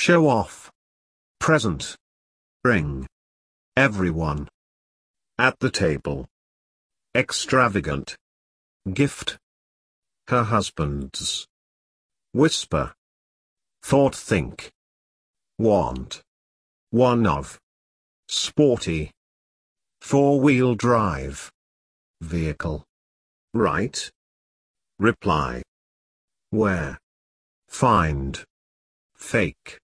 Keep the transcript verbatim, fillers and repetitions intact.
show off. Present. Ring. Everyone. At the table. Extravagant. Gift. Her husband's. Whisper. Thought think. Want. One of. Sporty. Four-wheel drive. Vehicle. Right. Reply. Where. Find. Fake.